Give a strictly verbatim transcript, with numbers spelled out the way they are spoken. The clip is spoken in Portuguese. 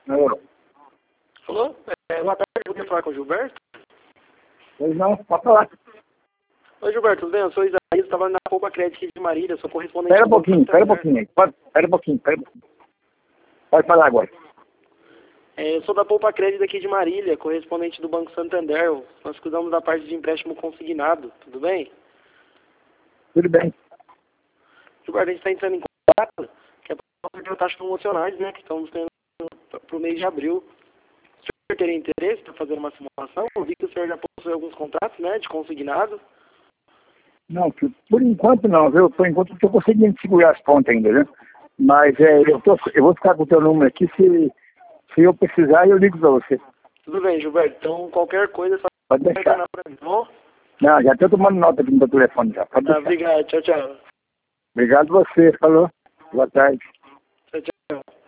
Alô? Alô? É, boa tarde, eu queria falar com o Gilberto. Pois não, pode falar. Oi, Gilberto, tudo bem? Eu sou o Isaías, estava na Poupa Crédito aqui de Marília, sou correspondente Espera um do Banco pouquinho, espera um Santander. pouquinho aí. Pode, espera um pouquinho, espera um pouquinho. Pode falar agora. É, eu sou da Poupa Crédito aqui de Marília, correspondente do Banco Santander. Nós cuidamos da parte de empréstimo consignado, tudo bem? Tudo bem. Gilberto, a gente está entrando em contato, que é para ver taxas promocionais, né, que estamos tendo para o mês de abril. O senhor teria interesse para fazer uma simulação? Eu vi que o senhor já possui alguns contratos, né, de consignado. Não, que- por enquanto não, viu? Por enquanto eu estou conseguindo segurar as pontas ainda, viu? Mas é, eu, tô, eu vou ficar com o teu número aqui, se, se eu precisar eu ligo para você. Tudo bem, Gilberto. Então, qualquer coisa, é só Pode deixar. retornar para mim, tá bom? Não, já estou tomando nota aqui no meu telefone já. Pode Tá, deixar. obrigado. Tchau, tchau. Obrigado você, falou. Boa tarde. Tchau, tchau.